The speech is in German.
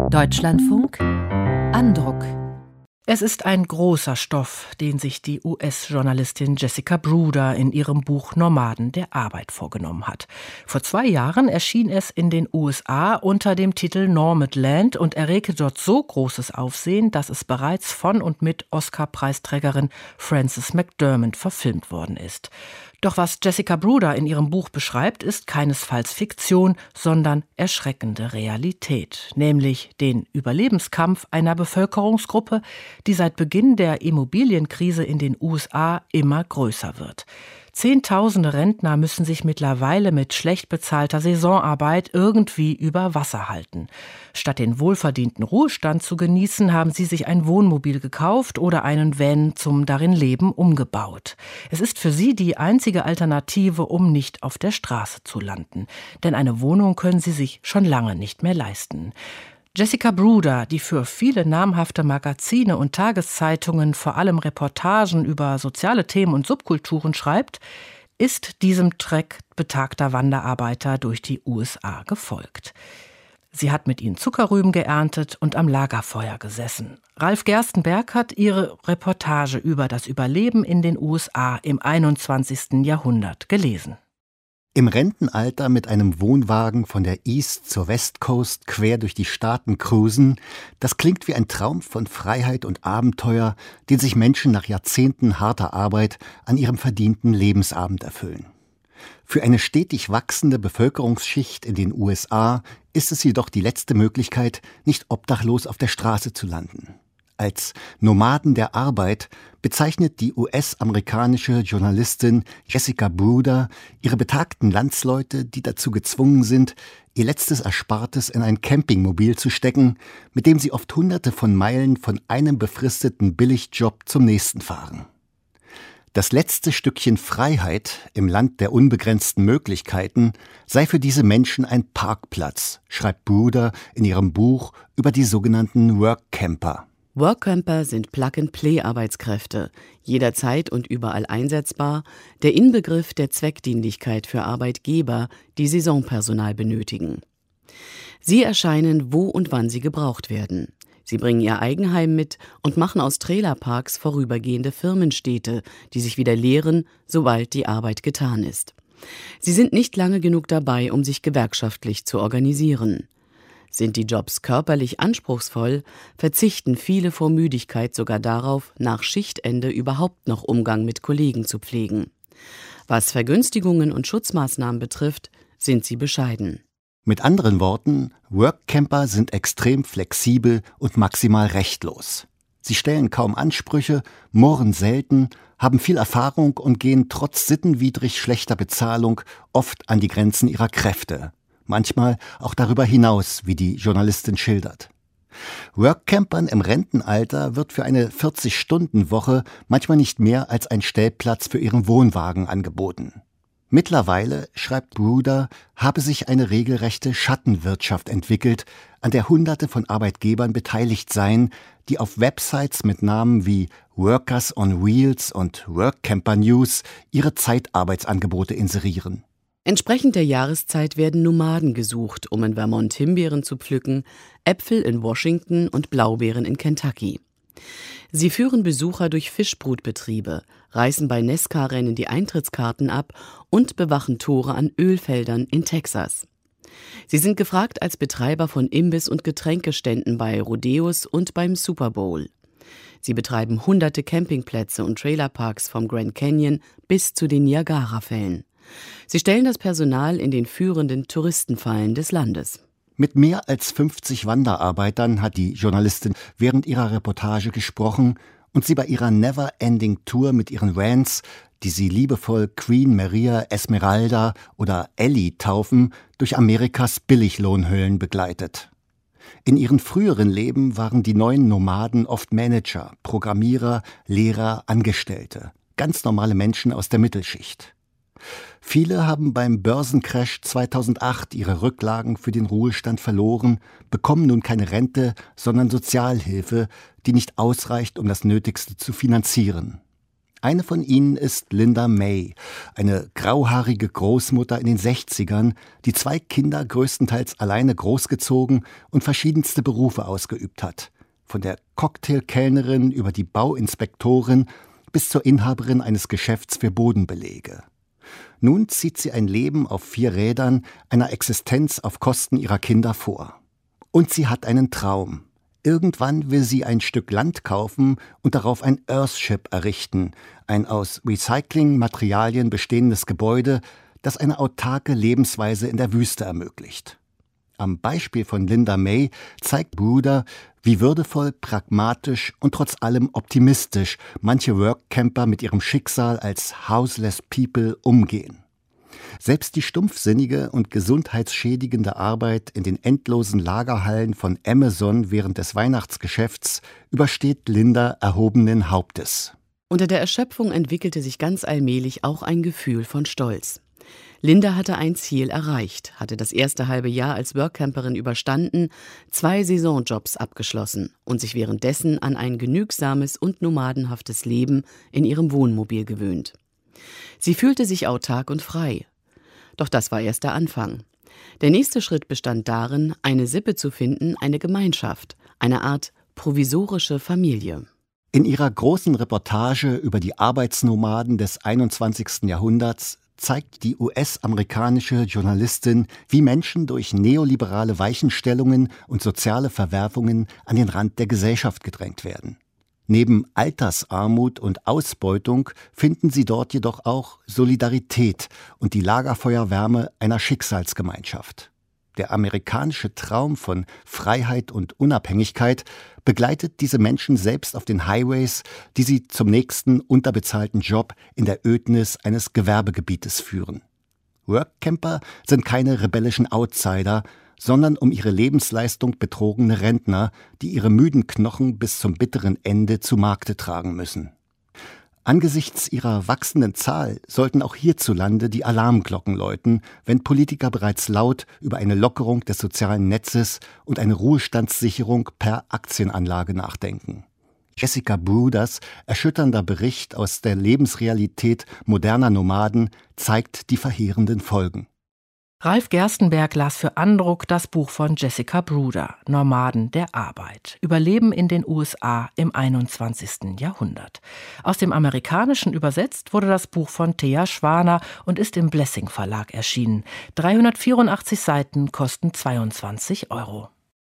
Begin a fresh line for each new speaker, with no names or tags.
Deutschlandfunk Andruck. Es ist ein großer Stoff, den sich die US-Journalistin Jessica Bruder in ihrem Buch Nomaden der Arbeit vorgenommen hat. Vor 2 Jahren erschien es in den USA unter dem Titel Nomadland und erregte dort so großes Aufsehen, dass es bereits von und mit Oscar-Preisträgerin Frances McDormand verfilmt worden ist. Doch was Jessica Bruder in ihrem Buch beschreibt, ist keinesfalls Fiktion, sondern erschreckende Realität, nämlich den Überlebenskampf einer Bevölkerungsgruppe, die seit Beginn der Immobilienkrise in den USA immer größer wird. Zehntausende Rentner müssen sich mittlerweile mit schlecht bezahlter Saisonarbeit irgendwie über Wasser halten. Statt den wohlverdienten Ruhestand zu genießen, haben sie sich ein Wohnmobil gekauft oder einen Van zum Darinleben umgebaut. Es ist für sie die einzige Alternative, um nicht auf der Straße zu landen. Denn eine Wohnung können sie sich schon lange nicht mehr leisten. Jessica Bruder, die für viele namhafte Magazine und Tageszeitungen vor allem Reportagen über soziale Themen und Subkulturen schreibt, ist diesem Trek betagter Wanderarbeiter durch die USA gefolgt. Sie hat mit ihnen Zuckerrüben geerntet und am Lagerfeuer gesessen. Ralf Gerstenberg hat ihre Reportage über das Überleben in den USA im 21. Jahrhundert gelesen.
Im Rentenalter mit einem Wohnwagen von der East zur West Coast quer durch die Staaten cruisen, das klingt wie ein Traum von Freiheit und Abenteuer, den sich Menschen nach Jahrzehnten harter Arbeit an ihrem verdienten Lebensabend erfüllen. Für eine stetig wachsende Bevölkerungsschicht in den USA ist es jedoch die letzte Möglichkeit, nicht obdachlos auf der Straße zu landen. Als Nomaden der Arbeit bezeichnet die US-amerikanische Journalistin Jessica Bruder ihre betagten Landsleute, die dazu gezwungen sind, ihr letztes Erspartes in ein Campingmobil zu stecken, mit dem sie oft Hunderte von Meilen von einem befristeten Billigjob zum nächsten fahren. Das letzte Stückchen Freiheit im Land der unbegrenzten Möglichkeiten sei für diese Menschen ein Parkplatz, schreibt Bruder in ihrem Buch über die sogenannten Workcamper.
Workcamper sind Plug-and-Play-Arbeitskräfte, jederzeit und überall einsetzbar, der Inbegriff der Zweckdienlichkeit für Arbeitgeber, die Saisonpersonal benötigen. Sie erscheinen, wo und wann sie gebraucht werden. Sie bringen ihr Eigenheim mit und machen aus Trailerparks vorübergehende Firmenstädte, die sich wieder leeren, sobald die Arbeit getan ist. Sie sind nicht lange genug dabei, um sich gewerkschaftlich zu organisieren. Sind die Jobs körperlich anspruchsvoll, verzichten viele vor Müdigkeit sogar darauf, nach Schichtende überhaupt noch Umgang mit Kollegen zu pflegen. Was Vergünstigungen und Schutzmaßnahmen betrifft, sind sie bescheiden.
Mit anderen Worten, Workcamper sind extrem flexibel und maximal rechtlos. Sie stellen kaum Ansprüche, murren selten, haben viel Erfahrung und gehen trotz sittenwidrig schlechter Bezahlung oft an die Grenzen ihrer Kräfte. Manchmal auch darüber hinaus, wie die Journalistin schildert. Workcampern im Rentenalter wird für eine 40-Stunden-Woche manchmal nicht mehr als ein Stellplatz für ihren Wohnwagen angeboten. Mittlerweile, schreibt Bruder, habe sich eine regelrechte Schattenwirtschaft entwickelt, an der Hunderte von Arbeitgebern beteiligt seien, die auf Websites mit Namen wie Workers on Wheels und Workcamper News ihre Zeitarbeitsangebote inserieren.
Entsprechend der Jahreszeit werden Nomaden gesucht, um in Vermont Himbeeren zu pflücken, Äpfel in Washington und Blaubeeren in Kentucky. Sie führen Besucher durch Fischbrutbetriebe, reißen bei Nesca-Rennen die Eintrittskarten ab und bewachen Tore an Ölfeldern in Texas. Sie sind gefragt als Betreiber von Imbiss- und Getränkeständen bei Rodeos und beim Super Bowl. Sie betreiben hunderte Campingplätze und Trailerparks vom Grand Canyon bis zu den Niagarafällen. Sie stellen das Personal in den führenden Touristenfallen des Landes.
Mit mehr als 50 Wanderarbeitern hat die Journalistin während ihrer Reportage gesprochen und sie bei ihrer Never-Ending Tour mit ihren Vans, die sie liebevoll Queen Maria Esmeralda oder Ellie taufen, durch Amerikas Billiglohnhöllen begleitet. In ihren früheren Leben waren die neuen Nomaden oft Manager, Programmierer, Lehrer, Angestellte, ganz normale Menschen aus der Mittelschicht. Viele haben beim Börsencrash 2008 ihre Rücklagen für den Ruhestand verloren, bekommen nun keine Rente, sondern Sozialhilfe, die nicht ausreicht, um das Nötigste zu finanzieren. Eine von ihnen ist Linda May, eine grauhaarige Großmutter in den 60ern, die 2 Kinder größtenteils alleine großgezogen und verschiedenste Berufe ausgeübt hat. Von der Cocktailkellnerin über die Bauinspektorin bis zur Inhaberin eines Geschäfts für Bodenbelege. Nun zieht sie ein Leben auf 4 Rädern, einer Existenz auf Kosten ihrer Kinder vor. Und sie hat einen Traum. Irgendwann will sie ein Stück Land kaufen und darauf ein Earthship errichten, ein aus Recyclingmaterialien bestehendes Gebäude, das eine autarke Lebensweise in der Wüste ermöglicht. Am Beispiel von Linda May zeigt Bruder, wie würdevoll, pragmatisch und trotz allem optimistisch manche Workcamper mit ihrem Schicksal als Houseless People umgehen. Selbst die stumpfsinnige und gesundheitsschädigende Arbeit in den endlosen Lagerhallen von Amazon während des Weihnachtsgeschäfts übersteht Linda erhobenen Hauptes.
Unter der Erschöpfung entwickelte sich ganz allmählich auch ein Gefühl von Stolz. Linda hatte ein Ziel erreicht, hatte das erste halbe Jahr als Workcamperin überstanden, 2 Saisonjobs abgeschlossen und sich währenddessen an ein genügsames und nomadenhaftes Leben in ihrem Wohnmobil gewöhnt. Sie fühlte sich autark und frei. Doch das war erst der Anfang. Der nächste Schritt bestand darin, eine Sippe zu finden, eine Gemeinschaft, eine Art provisorische Familie.
In ihrer großen Reportage über die Arbeitsnomaden des 21. Jahrhunderts zeigt die US-amerikanische Journalistin, wie Menschen durch neoliberale Weichenstellungen und soziale Verwerfungen an den Rand der Gesellschaft gedrängt werden. Neben Altersarmut und Ausbeutung finden sie dort jedoch auch Solidarität und die Lagerfeuerwärme einer Schicksalsgemeinschaft. Der amerikanische Traum von Freiheit und Unabhängigkeit begleitet diese Menschen selbst auf den Highways, die sie zum nächsten unterbezahlten Job in der Ödnis eines Gewerbegebietes führen. Workcamper sind keine rebellischen Outsider, sondern um ihre Lebensleistung betrogene Rentner, die ihre müden Knochen bis zum bitteren Ende zu Markte tragen müssen. Angesichts ihrer wachsenden Zahl sollten auch hierzulande die Alarmglocken läuten, wenn Politiker bereits laut über eine Lockerung des sozialen Netzes und eine Ruhestandssicherung per Aktienanlage nachdenken. Jessica Bruders erschütternder Bericht aus der Lebensrealität moderner Nomaden zeigt die verheerenden Folgen.
Ralf Gerstenberg las für Andruck das Buch von Jessica Bruder, Nomaden der Arbeit. Überleben in den USA im 21. Jahrhundert. Aus dem Amerikanischen übersetzt wurde das Buch von Thea Schwaner und ist im Blessing Verlag erschienen. 384 Seiten kosten 22 €.